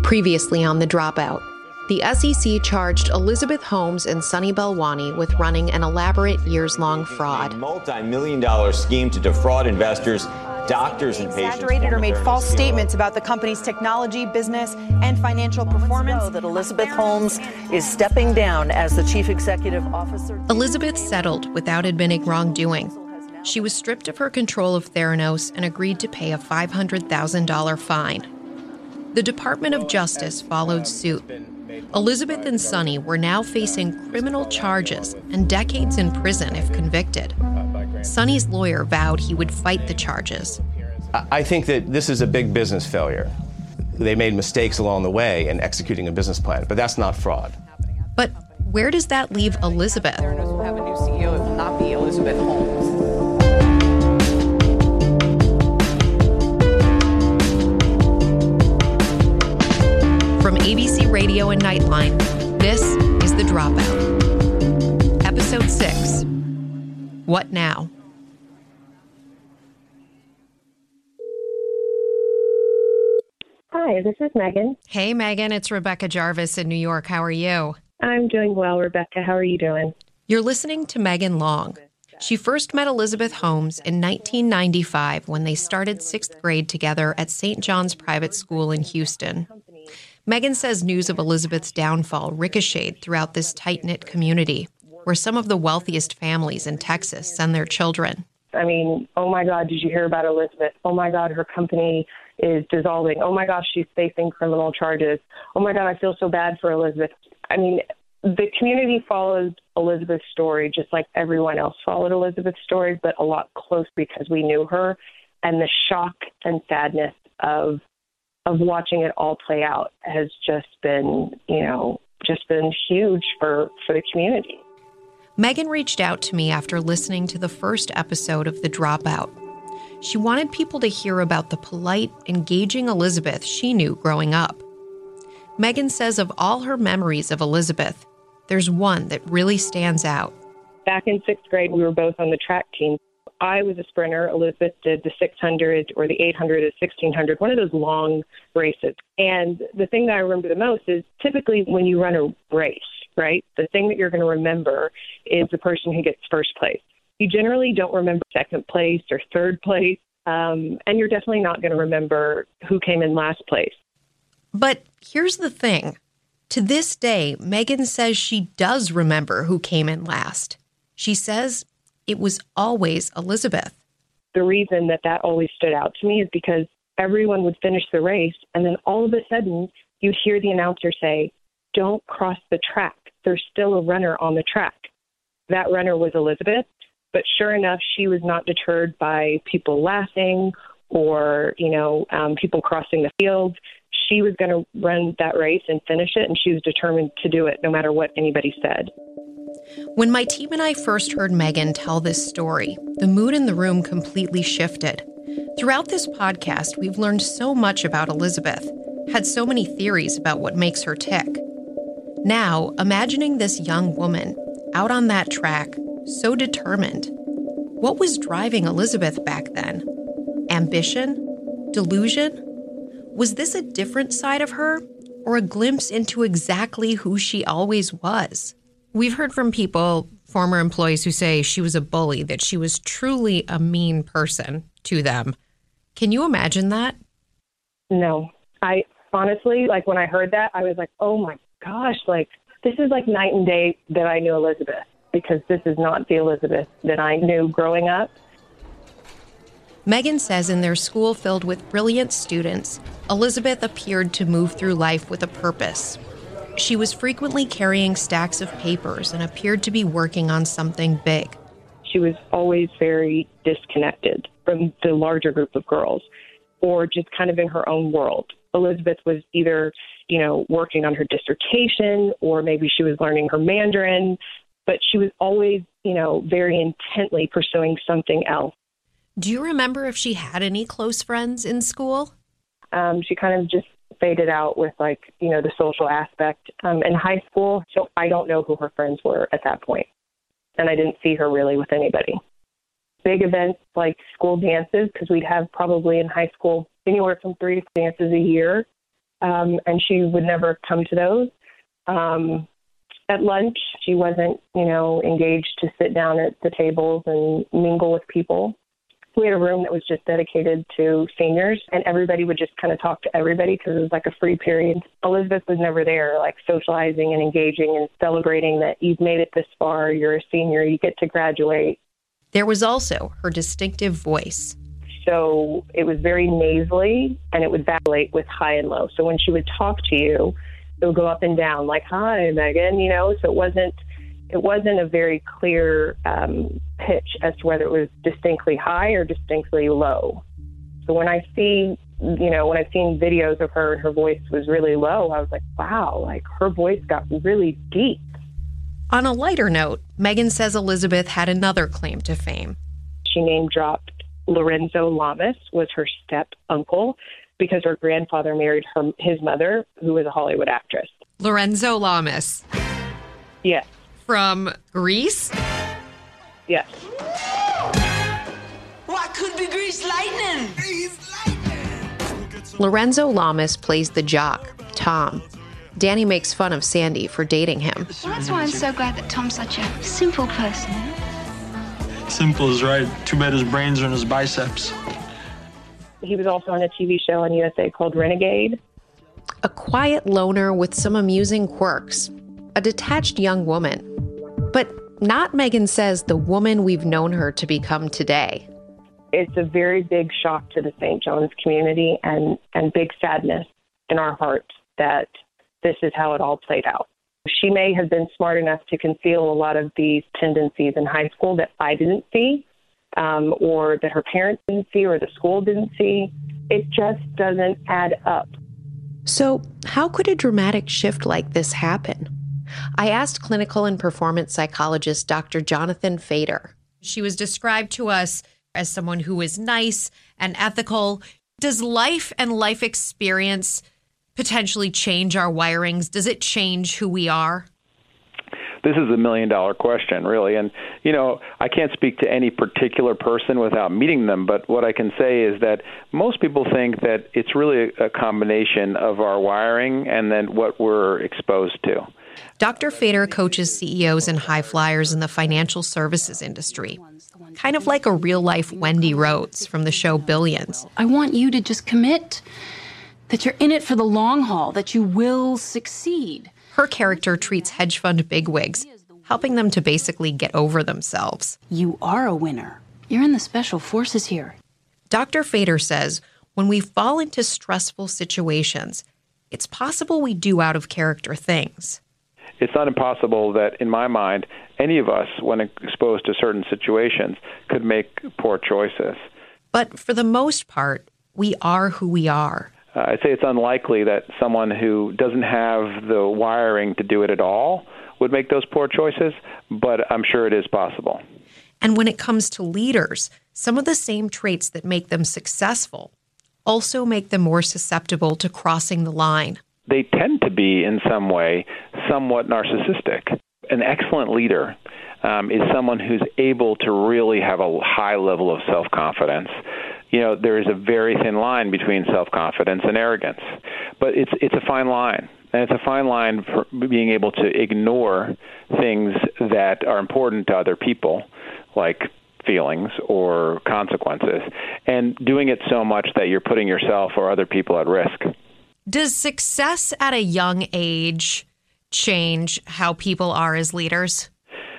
Previously on The Dropout, the SEC charged Elizabeth Holmes and Sunny Balwani with running an elaborate years-long fraud. A multi-million-dollar scheme to defraud investors, doctors, and patients. Exaggerated or made false statements about the company's technology, business, and financial performance. That Elizabeth Holmes is stepping down as the chief executive officer. Elizabeth settled without admitting wrongdoing. She was stripped of her control of Theranos and agreed to pay a $500,000 fine. The Department of Justice followed suit. Elizabeth and Sunny were now facing criminal charges and decades in prison if convicted. Sunny's lawyer vowed he would fight the charges. I think that this is a big business failure. They made mistakes along the way in executing a business plan, but that's not fraud. But where does that leave Elizabeth? Theranos will have a new CEO. It will not be Elizabeth Holmes. From ABC Radio and Nightline, this is The Dropout. Episode 6, What Now? Hi, this is Megan. Hey, Megan, it's Rebecca Jarvis in New York. How are you? I'm doing well, Rebecca. How are you doing? You're listening to Megan Long. She first met Elizabeth Holmes in 1995 when they started 6th grade together at St. John's Private School in Houston. Megan says news of Elizabeth's downfall ricocheted throughout this tight-knit community, where some of the wealthiest families in Texas send their children. I mean, oh my God, did you hear about Elizabeth? Oh my God, her company is dissolving. Oh my gosh, she's facing criminal charges. Oh my God, I feel so bad for Elizabeth. I mean, the community followed Elizabeth's story just like everyone else followed Elizabeth's story, but a lot closer because we knew her. And the shock and sadness of watching it all play out has just been, huge for the community. Megan reached out to me after listening to the first episode of The Dropout. She wanted people to hear about the polite, engaging Elizabeth she knew growing up. Megan says of all her memories of Elizabeth, there's one that really stands out. Back in 6th grade, we were both on the track team. I was a sprinter. Elizabeth did the 600 or the 800 or 1600, one of those long races. And the thing that I remember the most is typically when you run a race, right, the thing that you're going to remember is the person who gets first place. You generally don't remember second place or third place, and you're definitely not going to remember who came in last place. But here's the thing. To this day, Megan says she does remember who came in last. She says it was always Elizabeth. The reason that always stood out to me is because everyone would finish the race, and then all of a sudden, you'd hear the announcer say, "Don't cross the track. There's still a runner on the track." That runner was Elizabeth, but sure enough, she was not deterred by people laughing or, people crossing the field. She was going to run that race and finish it, and she was determined to do it no matter what anybody said. When my team and I first heard Megan tell this story, the mood in the room completely shifted. Throughout this podcast, we've learned so much about Elizabeth, had so many theories about what makes her tick. Now, imagining this young woman out on that track, so determined, what was driving Elizabeth back then? Ambition? Delusion? Was this a different side of her, or a glimpse into exactly who she always was? We've heard from people, former employees, who say she was a bully, that she was truly a mean person to them. Can you imagine that? No. I honestly, when I heard that, I was like, oh my gosh, this is like night and day that I knew Elizabeth, because this is not the Elizabeth that I knew growing up. Megan says in their school filled with brilliant students, Elizabeth appeared to move through life with a purpose. She was frequently carrying stacks of papers and appeared to be working on something big. She was always very disconnected from the larger group of girls, or just kind of in her own world. Elizabeth was either, working on her dissertation, or maybe she was learning her Mandarin, but she was always, very intently pursuing something else. Do you remember if she had any close friends in school? She kind of just faded out with the social aspect. In high school, so I don't know who her friends were at that point. And I didn't see her really with anybody. Big events like school dances, because we'd have probably in high school anywhere from 3 dances a year. and she would never come to those. At lunch, she wasn't, engaged to sit down at the tables and mingle with people. We had a room that was just dedicated to seniors, and everybody would just kind of talk to everybody because it was like a free period. Elizabeth was never there, like socializing and engaging and celebrating that you've made it this far, you're a senior, you get to graduate. There was also her distinctive voice. So it was very nasally, and it would vacillate with high and low. So when she would talk to you, it would go up and down, like, "Hi, Megan," So it wasn't a very clear pitch as to whether it was distinctly high or distinctly low. So when I've seen videos of her and her voice was really low, I was like, wow, like her voice got really deep. On a lighter note, Megan says Elizabeth had another claim to fame. She name dropped Lorenzo Lamas, was her step uncle, because her grandfather married his mother, who was a Hollywood actress. Lorenzo Lamas. Yes. From Grease? Yes. Why could be Grease lightning? Lorenzo Lamas plays the jock, Tom. Danny makes fun of Sandy for dating him. Well, that's why I'm so glad that Tom's such a simple person. Simple is right. Too bad his brains are in his biceps. He was also on a TV show on USA called Renegade. A quiet loner with some amusing quirks. A detached young woman. But not, Megan says, the woman we've known her to become today. It's a very big shock to the St. John's community and big sadness in our hearts that this is how it all played out. She may have been smart enough to conceal a lot of these tendencies in high school that I didn't see, or that her parents didn't see, or the school didn't see. It just doesn't add up. So how could a dramatic shift like this happen? I asked clinical and performance psychologist Dr. Jonathan Fader. She was described to us as someone who is nice and ethical. Does life and life experience potentially change our wirings? Does it change who we are? This is $1 million question, really. And, I can't speak to any particular person without meeting them. But what I can say is that most people think that it's really a combination of our wiring and then what we're exposed to. Dr. Fader coaches CEOs and high flyers in the financial services industry, kind of like a real-life Wendy Rhodes from the show Billions. I want you to just commit that you're in it for the long haul, that you will succeed. Her character treats hedge fund bigwigs, helping them to basically get over themselves. You are a winner. You're in the special forces here. Dr. Fader says when we fall into stressful situations, it's possible we do out-of-character things. It's not impossible that, in my mind, any of us, when exposed to certain situations, could make poor choices. But for the most part, we are who we are. I'd say it's unlikely that someone who doesn't have the wiring to do it at all would make those poor choices, but I'm sure it is possible. And when it comes to leaders, some of the same traits that make them successful also make them more susceptible to crossing the line. They tend to be, in some way, somewhat narcissistic. An excellent leader is someone who's able to really have a high level of self-confidence. There is a very thin line between self-confidence and arrogance, but it's a fine line. And it's a fine line for being able to ignore things that are important to other people, like feelings or consequences, and doing it so much that you're putting yourself or other people at risk. Does success at a young age change how people are as leaders?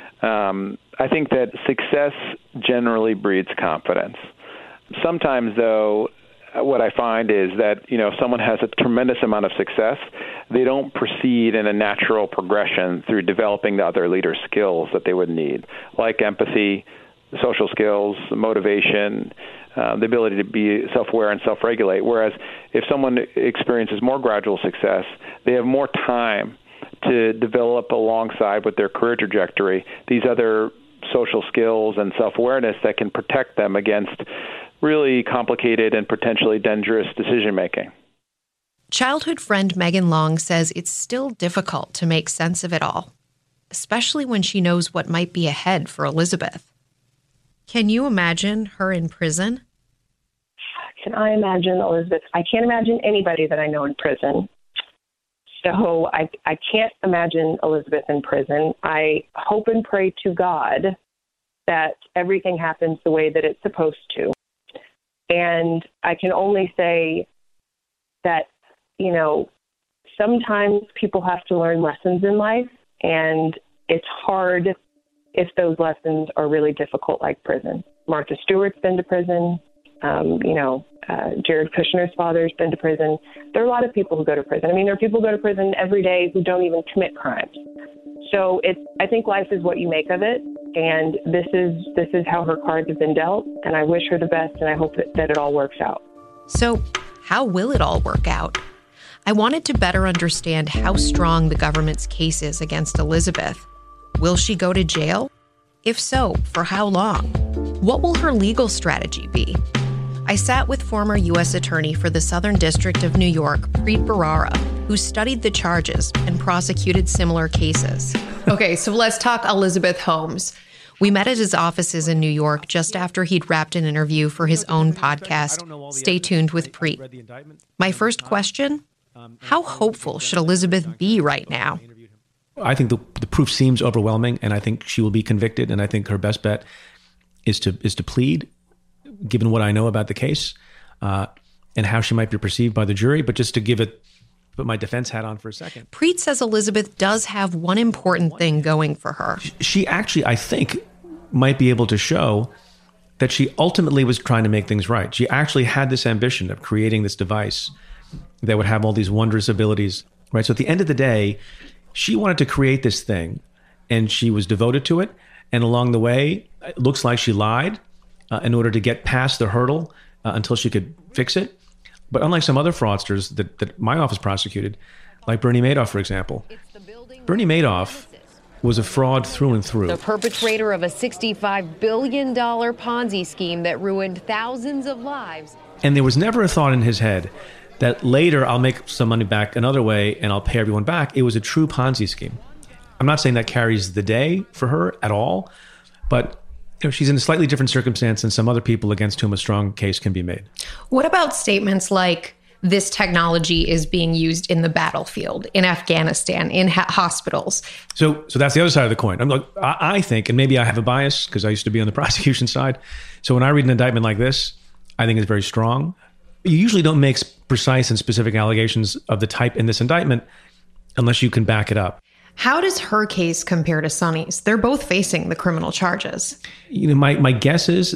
I think that success generally breeds confidence. Sometimes, though, what I find is that, if someone has a tremendous amount of success, they don't proceed in a natural progression through developing the other leader skills that they would need, like empathy, social skills, motivation, the ability to be self-aware and self-regulate. Whereas if someone experiences more gradual success, they have more time to develop alongside with their career trajectory these other social skills and self-awareness that can protect them against really complicated and potentially dangerous decision-making. Childhood friend Megan Long says it's still difficult to make sense of it all, especially when she knows what might be ahead for Elizabeth. Can you imagine her in prison? can I imagine Elizabeth? I can't imagine anybody that I know in prison. So I can't imagine Elizabeth in prison. I hope and pray to God that everything happens the way that it's supposed to. And I can only say that, you know, sometimes people have to learn lessons in life, and it's hard if those lessons are really difficult, like prison. Martha Stewart's been to prison. Jared Kushner's father's been to prison. There are a lot of people who go to prison. I mean, there are people who go to prison every day who don't even commit crimes. So I think life is what you make of it, and this is how her cards have been dealt, and I wish her the best, and I hope that it all works out. So how will it all work out? I wanted to better understand how strong the government's case is against Elizabeth. Will she go to jail? If so, for how long? What will her legal strategy be? I sat with former U.S. Attorney for the Southern District of New York, Preet Bharara, who studied the charges and prosecuted similar cases. Okay, so let's talk Elizabeth Holmes. We met at his offices in New York just after he'd wrapped an interview for his own podcast. Stay tuned with Preet. My first question, how hopeful should Elizabeth be right now? I think the proof seems overwhelming, and I think she will be convicted, and I think her best bet is to plead, given what I know about the case, and how she might be perceived by the jury. But just to put my defense hat on for a second. Preet says Elizabeth does have one important thing going for her. She actually, I think, might be able to show that she ultimately was trying to make things right. She actually had this ambition of creating this device that would have all these wondrous abilities, right? So at the end of the day, she wanted to create this thing, and she was devoted to it. And along the way, it looks like she lied in order to get past the hurdle until she could fix it. But unlike some other fraudsters that my office prosecuted, like Bernie Madoff, for example, Bernie Madoff was a fraud through and through. The perpetrator of a $65 billion Ponzi scheme that ruined thousands of lives. And there was never a thought in his head that later I'll make some money back another way and I'll pay everyone back. It was a true Ponzi scheme. I'm not saying that carries the day for her at all, but she's in a slightly different circumstance than some other people against whom a strong case can be made. What about statements like this technology is being used in the battlefield, in Afghanistan, in hospitals? So that's the other side of the coin. I think, and maybe I have a bias because I used to be on the prosecution side. So when I read an indictment like this, I think it's very strong. You usually don't make precise and specific allegations of the type in this indictment unless you can back it up. How does her case compare to Sonny's? They're both facing the criminal charges. My guess is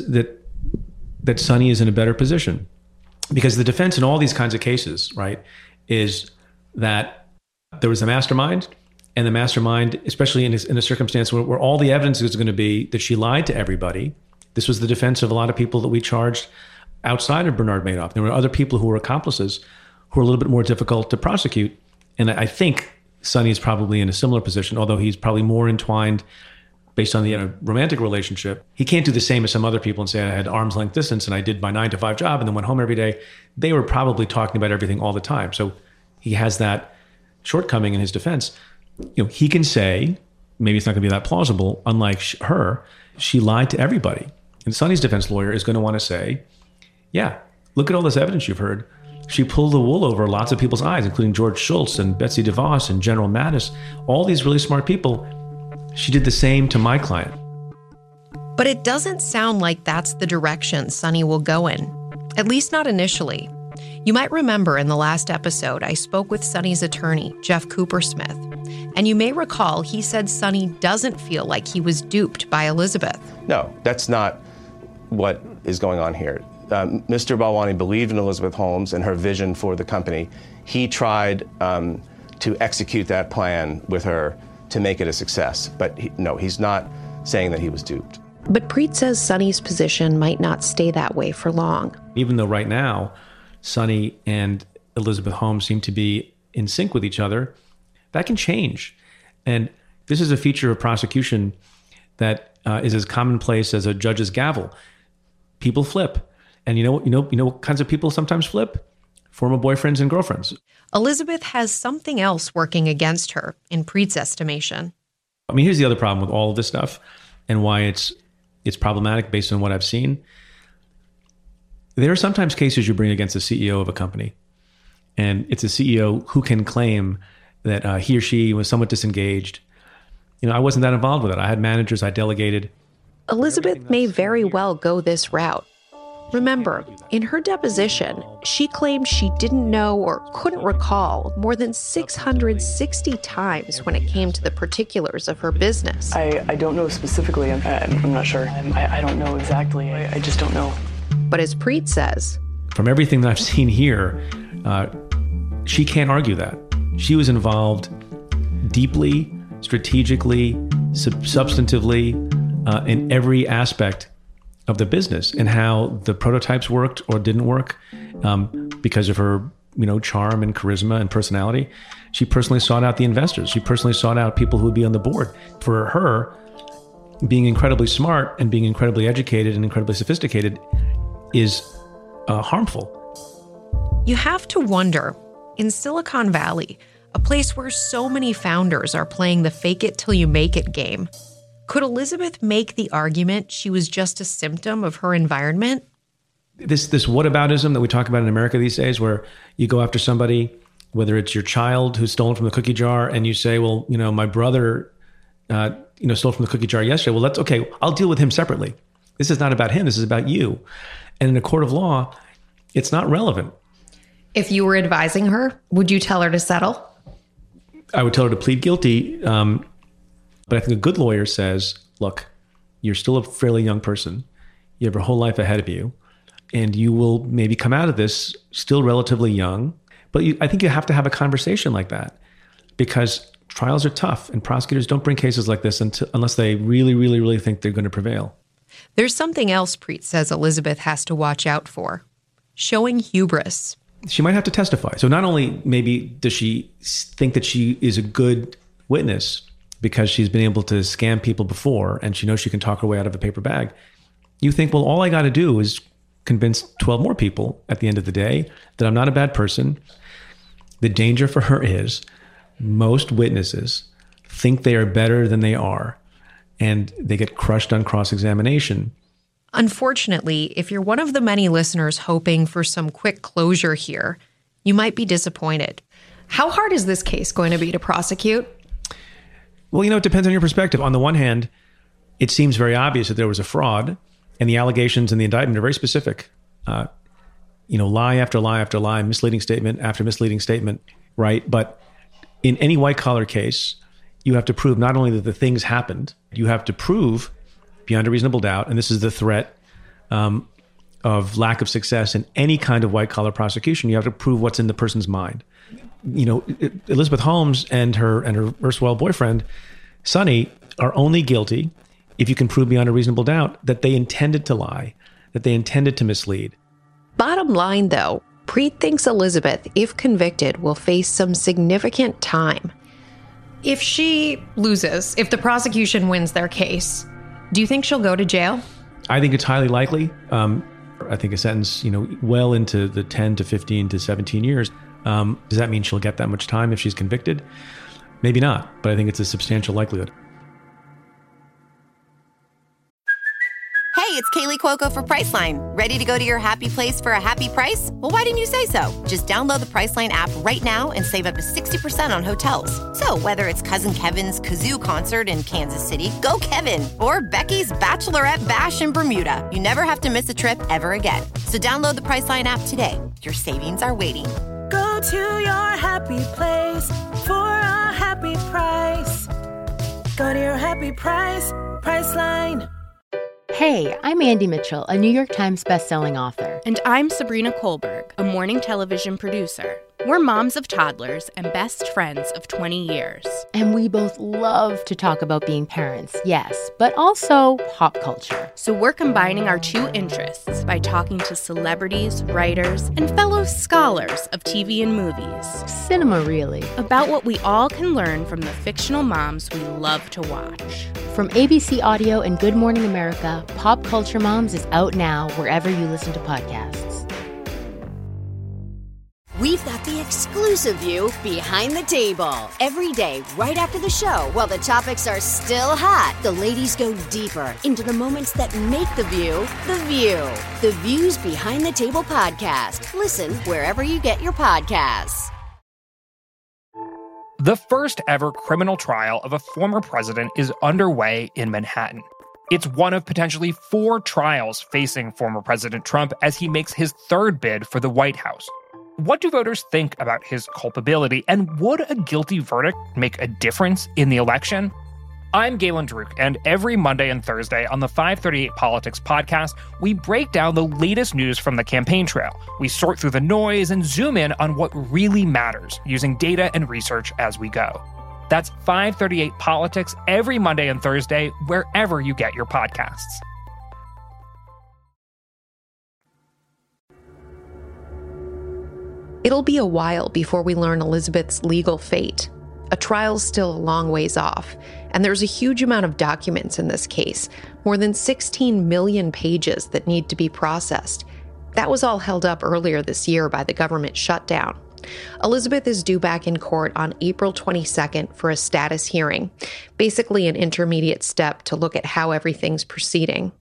that Sonny is in a better position because the defense in all these kinds of cases, right, is that there was a mastermind, and the mastermind, especially in a circumstance where all the evidence is going to be that she lied to everybody. This was the defense of a lot of people that we charged outside of Bernard Madoff. There were other people who were accomplices who were a little bit more difficult to prosecute. And I think Sonny is probably in a similar position, although he's probably more entwined based on the romantic relationship. He can't do the same as some other people and say, I had arm's length distance and I did my 9-to-5 job and then went home every day. They were probably talking about everything all the time. So he has that shortcoming in his defense. He can say, maybe it's not going to be that plausible, unlike her, she lied to everybody. And Sonny's defense lawyer is going to want to say, yeah, look at all this evidence you've heard. She pulled the wool over lots of people's eyes, including George Shultz and Betsy DeVos and General Mattis, all these really smart people. She did the same to my client. But it doesn't sound like that's the direction Sonny will go in, at least not initially. You might remember in the last episode, I spoke with Sonny's attorney, Jeff Coopersmith. And you may recall he said Sonny doesn't feel like he was duped by Elizabeth. No, that's not what is going on here. Mr. Balwani believed in Elizabeth Holmes and her vision for the company. He tried to execute that plan with her to make it a success. But he's not saying that he was duped. But Preet says Sonny's position might not stay that way for long. Even though right now, Sonny and Elizabeth Holmes seem to be in sync with each other, that can change. And this is a feature of prosecution that is as commonplace as a judge's gavel. People flip. And you know what kinds of people sometimes flip? Former boyfriends and girlfriends. Elizabeth has something else working against her, in Preet's estimation. I mean, here's the other problem with all of this stuff and why it's problematic based on what I've seen. There are sometimes cases you bring against the CEO of a company, and it's a CEO who can claim that he or she was somewhat disengaged. I wasn't that involved with it. I had managers, I delegated. Elizabeth may very well go this route. Remember, in her deposition, she claimed she didn't know or couldn't recall more than 660 times when it came to the particulars of her business. I don't know specifically. I'm not sure. I don't know exactly. I just don't know. But as Preet says, from everything that I've seen here, she can't argue that. She was involved deeply, strategically, substantively, in every aspect of the business and how the prototypes worked or didn't work because of her, charm and charisma and personality. She personally sought out the investors. She personally sought out people who would be on the board. For her, being incredibly smart and being incredibly educated and incredibly sophisticated is harmful. You have to wonder, in Silicon Valley, a place where so many founders are playing the fake it till you make it game, could Elizabeth make the argument she was just a symptom of her environment? This whataboutism that we talk about in America these days, where you go after somebody, whether it's your child who's stolen from the cookie jar, and you say, well, my brother, stole from the cookie jar yesterday. Well, that's okay. I'll deal with him separately. This is not about him. This is about you. And in a court of law, it's not relevant. If you were advising her, would you tell her to settle? I would tell her to plead guilty. But I think a good lawyer says, look, you're still a fairly young person. You have your whole life ahead of you. And you will maybe come out of this still relatively young. But I think you have to have a conversation like that, because trials are tough and prosecutors don't bring cases like this unless they really, really, really think they're going to prevail. There's something else Preet says Elizabeth has to watch out for: showing hubris. She might have to testify. So not only maybe does she think that she is a good witness because she's been able to scam people before and she knows she can talk her way out of a paper bag, you think, well, all I got to do is convince 12 more people at the end of the day that I'm not a bad person. The danger for her is most witnesses think they are better than they are, and they get crushed on cross-examination. Unfortunately, if you're one of the many listeners hoping for some quick closure here, you might be disappointed. How hard is this case going to be to prosecute? Well, it depends on your perspective. On the one hand, it seems very obvious that there was a fraud, and the allegations in the indictment are very specific. Lie after lie after lie, misleading statement after misleading statement, right? But in any white-collar case, you have to prove not only that the things happened, you have to prove beyond a reasonable doubt, and this is the threat of lack of success in any kind of white-collar prosecution, you have to prove what's in the person's mind. Elizabeth Holmes and her erstwhile boyfriend, Sonny, are only guilty if you can prove beyond a reasonable doubt that they intended to lie, that they intended to mislead. Bottom line, though, Preet thinks Elizabeth, if convicted, will face some significant time. If she loses, if the prosecution wins their case, do you think she'll go to jail? I think it's highly likely. I think a sentence, well into the 10 to 15 to 17 years. Does that mean she'll get that much time if she's convicted? Maybe not, but I think it's a substantial likelihood. Hey, it's Kaylee Cuoco for Priceline. Ready to go to your happy place for a happy price? Well, why didn't you say so? Just download the Priceline app right now and save up to 60% on hotels. So whether it's Cousin Kevin's Kazoo Concert in Kansas City, go Kevin, or Becky's Bachelorette Bash in Bermuda, you never have to miss a trip ever again. So download the Priceline app today. Your savings are waiting. Go to your happy place for a happy price. Go to your happy price, Priceline. Hey, I'm Andy Mitchell, a New York Times bestselling author. And I'm Sabrina Kohlberg, a morning television producer. We're moms of toddlers and best friends of 20 years. And we both love to talk about being parents, yes, but also pop culture. So we're combining our two interests by talking to celebrities, writers, and fellow scholars of TV and movies. Cinema, really. About what we all can learn from the fictional moms we love to watch. From ABC Audio and Good Morning America, Pop Culture Moms is out now wherever you listen to podcasts. We've got the exclusive view behind the table. Every day, right after the show, while the topics are still hot, the ladies go deeper into the moments that make The View The View. The View's Behind the Table podcast. Listen wherever you get your podcasts. The first ever criminal trial of a former president is underway in Manhattan. It's one of potentially 4 trials facing former President Trump as he makes his third bid for the White House. What do voters think about his culpability, and would a guilty verdict make a difference in the election? I'm Galen Druk, and every Monday and Thursday on the 538 Politics podcast, we break down the latest news from the campaign trail. We sort through the noise and zoom in on what really matters, using data and research as we go. That's 538 Politics every Monday and Thursday, wherever you get your podcasts. It'll be a while before we learn Elizabeth's legal fate. A trial's still a long ways off, and there's a huge amount of documents in this case, more than 16 million pages that need to be processed. That was all held up earlier this year by the government shutdown. Elizabeth is due back in court on April 22nd for a status hearing, basically an intermediate step to look at how everything's proceeding.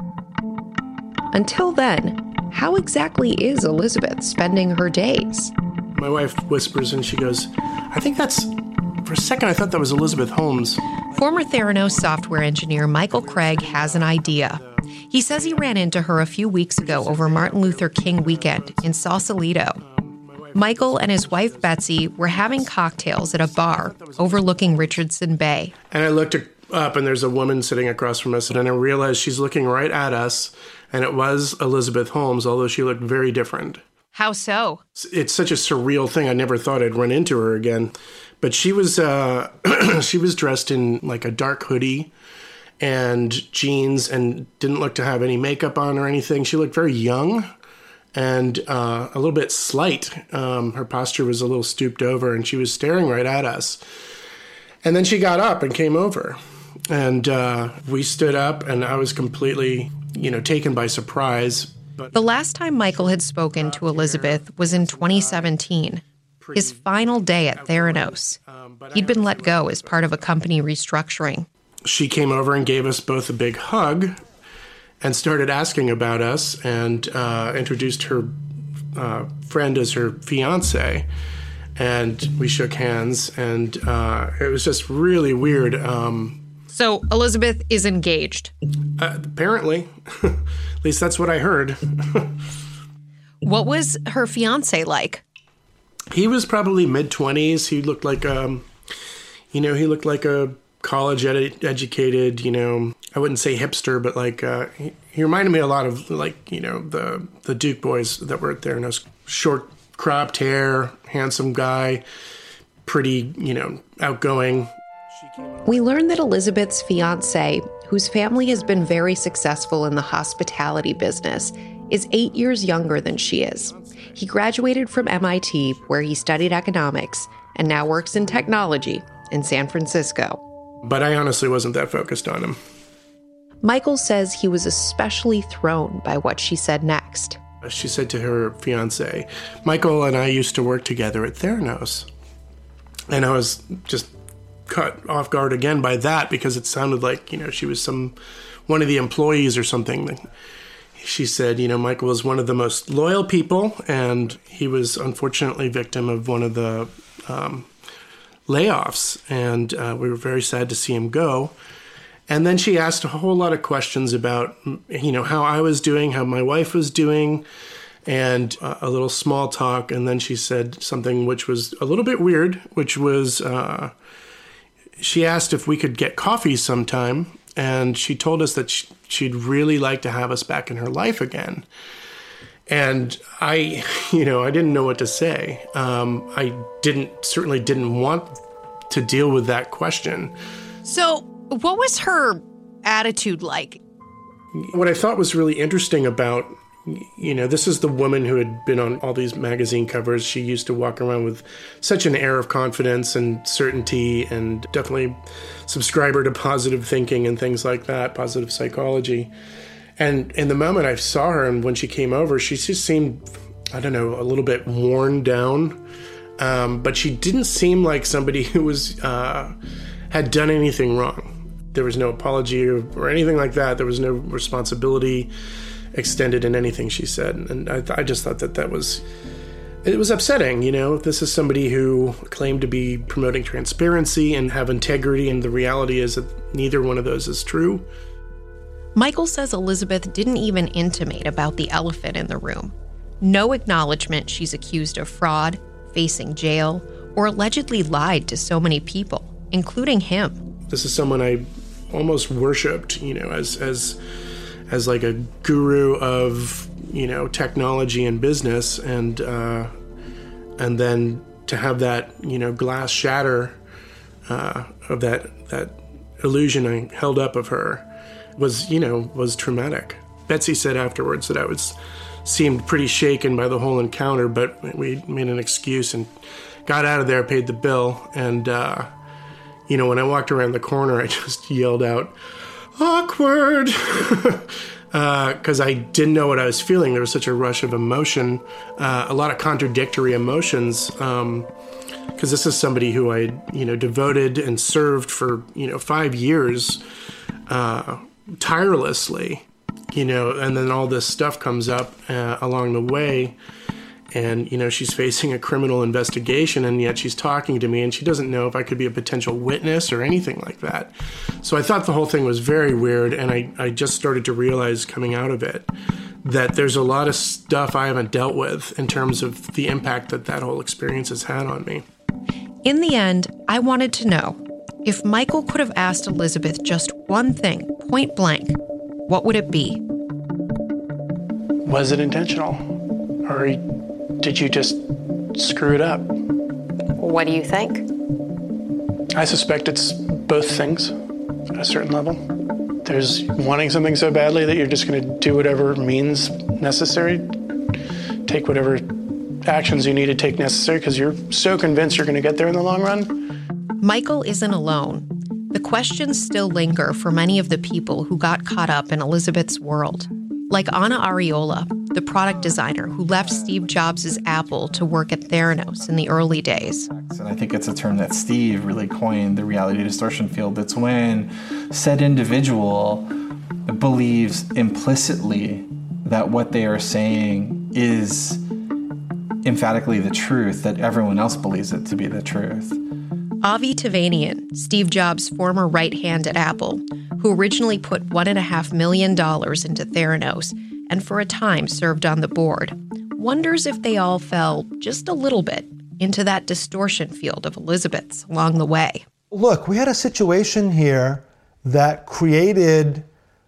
Until then, how exactly is Elizabeth spending her days? My wife whispers and she goes, I think that's... For a second, I thought that was Elizabeth Holmes. Former Theranos software engineer Michael Craig has an idea. He says he ran into her a few weeks ago over Martin Luther King weekend in Sausalito. Michael and his wife Betsy were having cocktails at a bar overlooking Richardson Bay. And I looked up and there's a woman sitting across from us, and I realized she's looking right at us, and it was Elizabeth Holmes, although she looked very different. How so? It's such a surreal thing. I never thought I'd run into her again. But she was she was dressed in like a dark hoodie and jeans and didn't look to have any makeup on or anything. She looked very young and a little bit slight. Her posture was a little stooped over, and she was staring right at us. And then she got up and came over. And we stood up, and I was completely, taken by surprise. The last time Michael had spoken to Elizabeth was in 2017. His final day at Theranos. He'd been let go as part of a company restructuring. She came over and gave us both a big hug and started asking about us, and introduced her friend as her fiance. And we shook hands, and it was just really weird. So Elizabeth is engaged? Apparently. At least that's what I heard. What was her fiance like? He was probably mid-20s. He looked like a college-educated, I wouldn't say hipster, but like, he reminded me a lot of the Duke boys that were at Theranos. Short, cropped hair, handsome guy, pretty, outgoing. We learned that Elizabeth's fiance, whose family has been very successful in the hospitality business, is 8 years younger than she is. He graduated from MIT, where he studied economics, and now works in technology in San Francisco. But I honestly wasn't that focused on him. Michael says he was especially thrown by what she said next. She said to her fiancé, Michael and I used to work together at Theranos. And I was just caught off guard again by that, because it sounded like, she was one of the employees or something. She said, Michael was one of the most loyal people, and he was unfortunately victim of one of the layoffs, and we were very sad to see him go. And then she asked a whole lot of questions about, how I was doing, how my wife was doing, and a little small talk. And then she said something which was a little bit weird, which was, she asked if we could get coffee sometime. And she told us that she'd really like to have us back in her life again. And I didn't know what to say. I certainly didn't want to deal with that question. So what was her attitude like? What I thought was really interesting about, this is the woman who had been on all these magazine covers. She used to walk around with such an air of confidence and certainty, and definitely subscriber to positive thinking and things like that, positive psychology. And in the moment I saw her, and when she came over, she just seemed I don't know, a little bit worn down. But she didn't seem like somebody who was had done anything wrong. There was no apology or anything like that. There was no responsibility extended in anything she said. And I just thought that was upsetting. You know, this is somebody who claimed to be promoting transparency and have integrity, and the reality is that neither one of those is true. Michael says Elizabeth didn't even intimate about the elephant in the room. No acknowledgement she's accused of fraud, facing jail, or allegedly lied to so many people, including him. This is someone I almost worshipped, you know, as like a guru of, you know, technology and business, and then to have that, you know, glass shatter of that illusion I held up of her was traumatic. Betsy said afterwards that I seemed pretty shaken by the whole encounter, but we made an excuse and got out of there, paid the bill, and when I walked around the corner, I just yelled out, "Awkward," because I didn't know what I was feeling. There was such a rush of emotion, a lot of contradictory emotions, because this is somebody who I, devoted and served for, 5 years tirelessly, and then all this stuff comes up along the way. And, she's facing a criminal investigation, and yet she's talking to me, and she doesn't know if I could be a potential witness or anything like that. So I thought the whole thing was very weird, and I just started to realize coming out of it that there's a lot of stuff I haven't dealt with in terms of the impact that whole experience has had on me. In the end, I wanted to know, if Michael could have asked Elizabeth just one thing, point blank, what would it be? Was it intentional? Or did you just screw it up? What do you think? I suspect it's both things at a certain level. There's wanting something so badly that you're just going to do whatever means necessary, take whatever actions you need to take necessary because you're so convinced you're going to get there in the long run. Michael isn't alone. The questions still linger for many of the people who got caught up in Elizabeth's world. Like Anna Ariola, the product designer who left Steve Jobs' Apple to work at Theranos in the early days. And I think it's a term that Steve really coined, the reality distortion field. It's when said individual believes implicitly that what they are saying is emphatically the truth, that everyone else believes it to be the truth. Avi Tevanian, Steve Jobs' former right hand at Apple, who originally put $1.5 million into Theranos and for a time served on the board, wonders if they all fell just a little bit into that distortion field of Elizabeth's along the way. Look, we had a situation here that created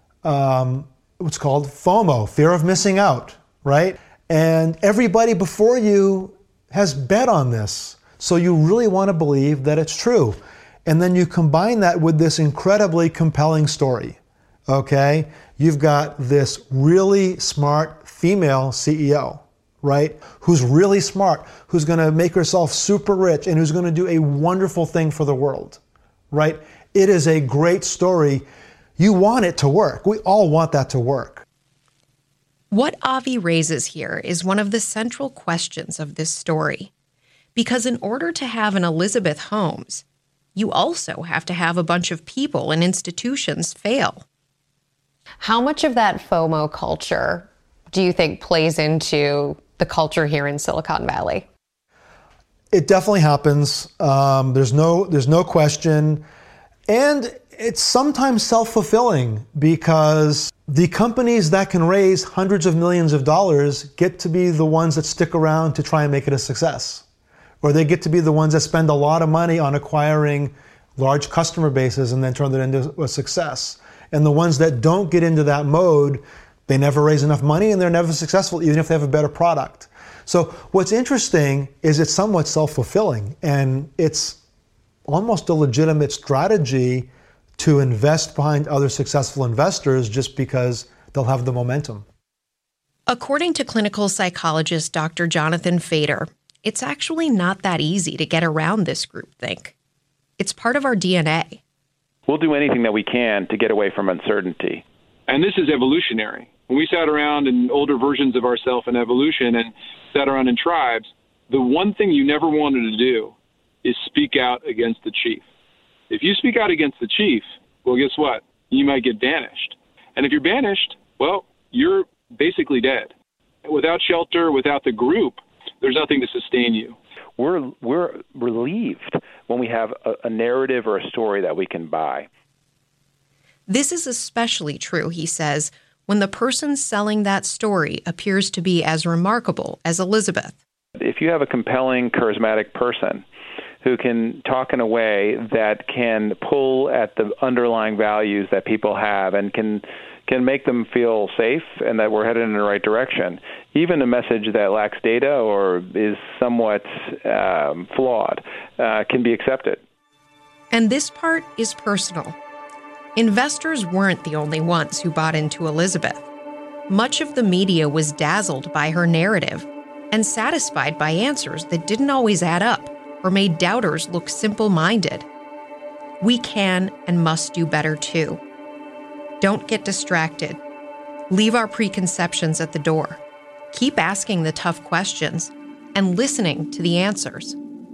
what's called FOMO, fear of missing out, right? And everybody before you has bet on this. So you really want to believe that it's true. And then you combine that with this incredibly compelling story, okay? You've got this really smart female CEO, right? Who's really smart, who's going to make herself super rich, and who's going to do a wonderful thing for the world, right? It is a great story. You want it to work. We all want that to work. What Avi raises here is one of the central questions of this story. Because in order to have an Elizabeth Holmes, you also have to have a bunch of people and institutions fail. How much of that FOMO culture do you think plays into the culture here in Silicon Valley? It definitely happens. There's no question. And it's sometimes self-fulfilling because the companies that can raise hundreds of millions of dollars get to be the ones that stick around to try and make it a success. Or they get to be the ones that spend a lot of money on acquiring large customer bases and then turn that into a success. And the ones that don't get into that mode, they never raise enough money and they're never successful, even if they have a better product. So what's interesting is it's somewhat self-fulfilling, and it's almost a legitimate strategy to invest behind other successful investors just because they'll have the momentum. According to clinical psychologist Dr. Jonathan Fader, it's actually not that easy to get around this groupthink. It's part of our DNA. We'll do anything that we can to get away from uncertainty. And this is evolutionary. When we sat around in older versions of ourselves in evolution and sat around in tribes, the one thing you never wanted to do is speak out against the chief. If you speak out against the chief, well, guess what? You might get banished. And if you're banished, well, you're basically dead. Without shelter, without the group, there's nothing to sustain you. We're relieved when we have a narrative or a story that we can buy. This is especially true, he says, when the person selling that story appears to be as remarkable as Elizabeth. If you have a compelling, charismatic person who can talk in a way that can pull at the underlying values that people have and can make them feel safe and that we're headed in the right direction, even a message that lacks data or is somewhat flawed can be accepted. And this part is personal. Investors weren't the only ones who bought into Elizabeth. Much of the media was dazzled by her narrative and satisfied by answers that didn't always add up or made doubters look simple-minded. We can and must do better too. Don't get distracted. Leave our preconceptions at the door. Keep asking the tough questions and listening to the answers.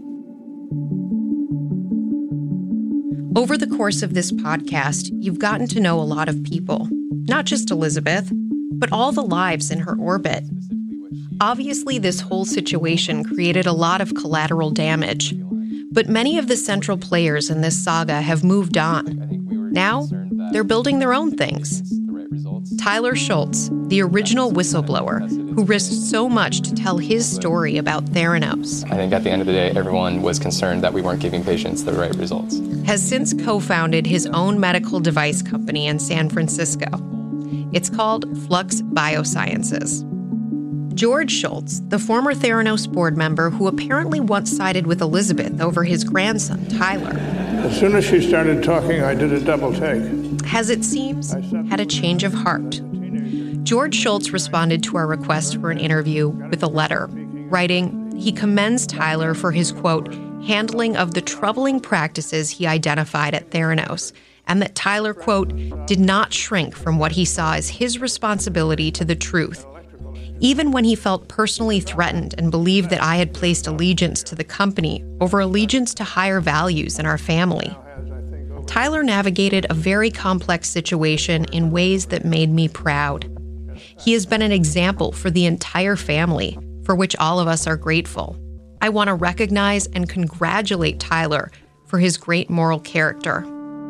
Over the course of this podcast, you've gotten to know a lot of people, not just Elizabeth, but all the lives in her orbit. Obviously, this whole situation created a lot of collateral damage, but many of the central players in this saga have moved on. Now, they're building their own things. Tyler Shultz, the original whistleblower, who risked so much to tell his story about Theranos. I think at the end of the day, everyone was concerned that we weren't giving patients the right results. Has since co-founded his own medical device company in San Francisco. It's called Flux Biosciences. George Shultz, the former Theranos board member who apparently once sided with Elizabeth over his grandson, Tyler. As soon as she started talking, I did a double take. Has, it seems, had a change of heart. George Shultz responded to our request for an interview with a letter, writing he commends Tyler for his, quote, handling of the troubling practices he identified at Theranos, and that Tyler, quote, did not shrink from what he saw as his responsibility to the truth, even when he felt personally threatened and believed that I had placed allegiance to the company over allegiance to higher values in our family. Tyler navigated a very complex situation in ways that made me proud. He has been an example for the entire family, for which all of us are grateful. I want to recognize and congratulate Tyler for his great moral character.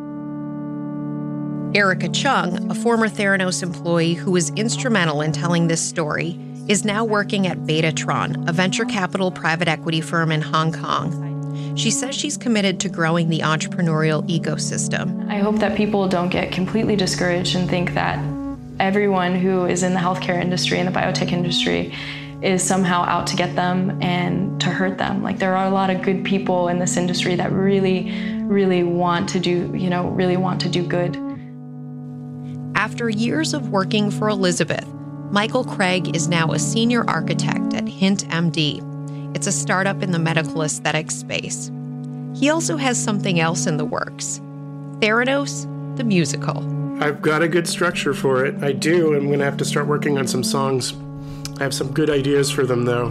Erica Chung, a former Theranos employee who was instrumental in telling this story, is now working at Betatron, a venture capital private equity firm in Hong Kong. She says she's committed to growing the entrepreneurial ecosystem. I hope that people don't get completely discouraged and think that everyone who is in the healthcare industry and the biotech industry is somehow out to get them and to hurt them. Like, there are a lot of good people in this industry that really want to do, really want to do good. After years of working for Elizabeth, Michael Craig is now a senior architect at Hint MD. It's a startup in the medical aesthetics space. He also has something else in the works. Theranos, the musical. I've got a good structure for it. I do. I'm going to have to start working on some songs. I have some good ideas for them, though.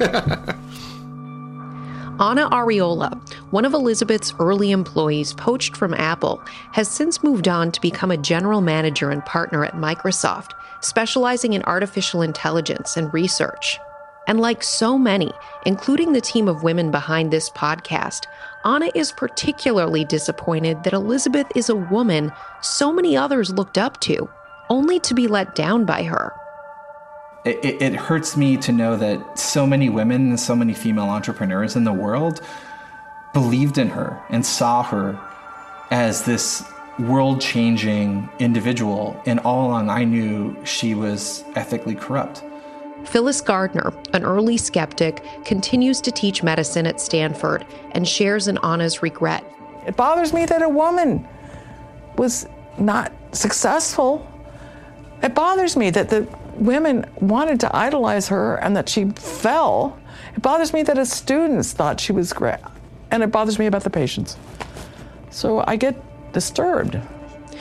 Anna Ariola, one of Elizabeth's early employees poached from Apple, has since moved on to become a general manager and partner at Microsoft, specializing in artificial intelligence and research. And like so many, including the team of women behind this podcast, Anna is particularly disappointed that Elizabeth is a woman so many others looked up to, only to be let down by her. It hurts me to know that so many women and so many female entrepreneurs in the world believed in her and saw her as this world-changing individual, and all along I knew she was ethically corrupt. Phyllis Gardner, an early skeptic, continues to teach medicine at Stanford and shares in Anna's regret. It bothers me that a woman was not successful. It bothers me that the women wanted to idolize her and that she fell. It bothers me that as students thought she was great. And it bothers me about the patients. So I get disturbed.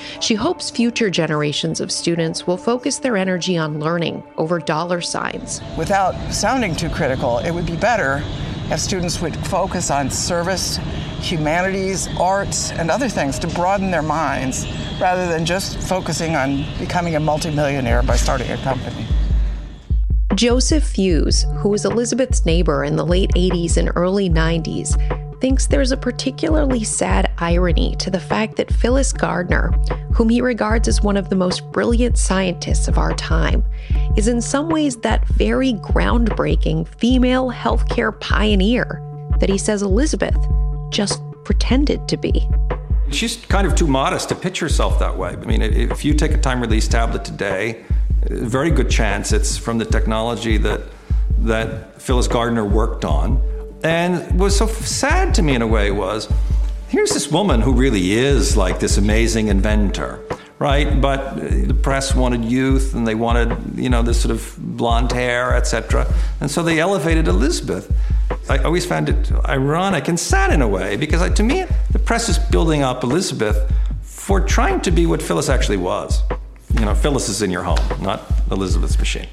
She hopes future generations of students will focus their energy on learning over dollar signs. Without sounding too critical, it would be better if students would focus on service, humanities, arts, and other things to broaden their minds, rather than just focusing on becoming a multimillionaire by starting a company. Joseph Fuse, who was Elizabeth's neighbor in the late 80s and early 90s, thinks there's a particularly sad irony to the fact that Phyllis Gardner, whom he regards as one of the most brilliant scientists of our time, is in some ways that very groundbreaking female healthcare pioneer that he says Elizabeth just pretended to be. She's kind of too modest to pitch herself that way. I mean, if you take a time-release tablet today, a very good chance it's from the technology that Phyllis Gardner worked on. And what's so sad to me in a way was, here's this woman who really is like this amazing inventor, right? But the press wanted youth, and they wanted, this sort of blonde hair, etc. And so they elevated Elizabeth. I always found it ironic and sad in a way, because to me, the press is building up Elizabeth for trying to be what Phyllis actually was. Phyllis is in your home, not Elizabeth's machine.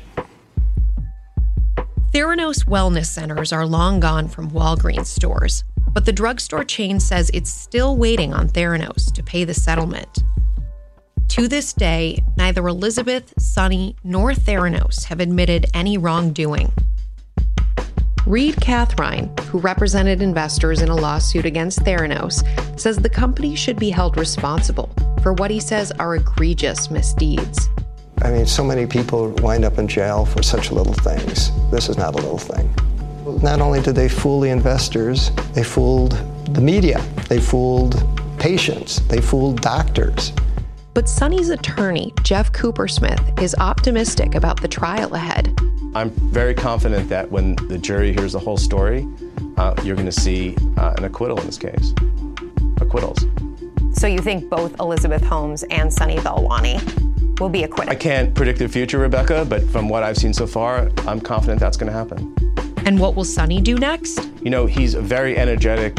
Theranos wellness centers are long gone from Walgreens stores, but the drugstore chain says it's still waiting on Theranos to pay the settlement. To this day, neither Elizabeth, Sonny, nor Theranos have admitted any wrongdoing. Reed Cathrine, who represented investors in a lawsuit against Theranos, says the company should be held responsible for what he says are egregious misdeeds. I mean, so many people wind up in jail for such little things. This is not a little thing. Not only did they fool the investors, they fooled the media, they fooled patients, they fooled doctors. But Sonny's attorney, Jeff Coopersmith, is optimistic about the trial ahead. I'm very confident that when the jury hears the whole story, you're going to see an acquittal in this case. Acquittals. So you think both Elizabeth Holmes and Sonny Balwani will be acquitted? I can't predict the future, Rebecca, but from what I've seen so far, I'm confident that's going to happen. And what will Sonny do next? He's a very energetic,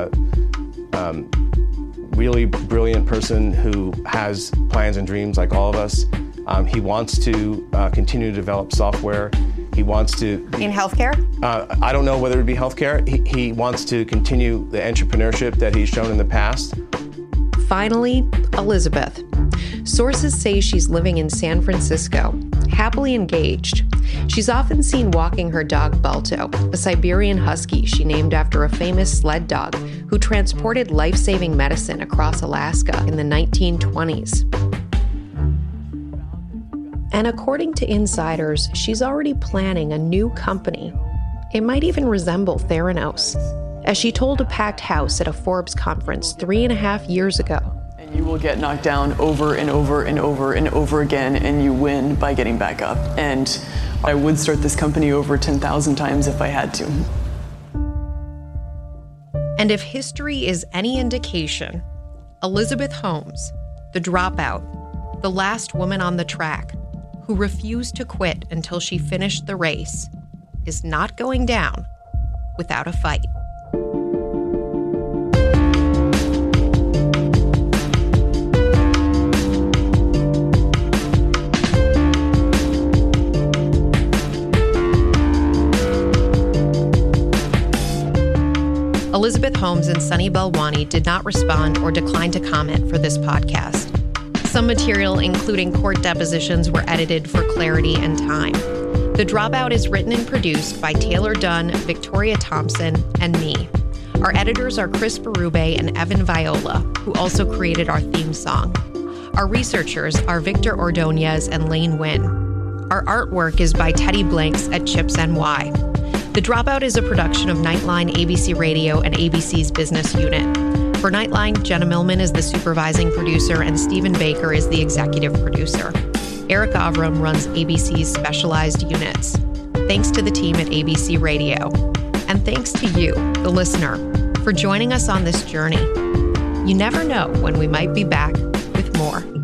really brilliant person who has plans and dreams like all of us. He wants to continue to develop software. He wants to... In healthcare? I don't know whether it would be healthcare. He wants to continue the entrepreneurship that he's shown in the past. Finally, Elizabeth. Sources say she's living in San Francisco, happily engaged. She's often seen walking her dog Balto, a Siberian husky she named after a famous sled dog who transported life-saving medicine across Alaska in the 1920s. And according to insiders, she's already planning a new company. It might even resemble Theranos, as she told a packed house at a Forbes conference 3.5 years ago. And you will get knocked down over and over and over and over again, and you win by getting back up. And I would start this company over 10,000 times if I had to. And if history is any indication, Elizabeth Holmes, the dropout, the last woman on the track, who refused to quit until she finished the race, is not going down without a fight. Elizabeth Holmes and Sonny Balwani did not respond or decline to comment for this podcast. Some material, including court depositions, were edited for clarity and time. The Dropout is written and produced by Taylor Dunn, Victoria Thompson, and me. Our editors are Chris Berube and Evan Viola, who also created our theme song. Our researchers are Victor Ordonez and Lane Wynn. Our artwork is by Teddy Blanks at Chips NY. The Dropout is a production of Nightline, ABC Radio, and ABC's business unit. For Nightline, Jenna Millman is the supervising producer and Stephen Baker is the executive producer. Eric Avram runs ABC's specialized units. Thanks to the team at ABC Radio. And thanks to you, the listener, for joining us on this journey. You never know when we might be back with more.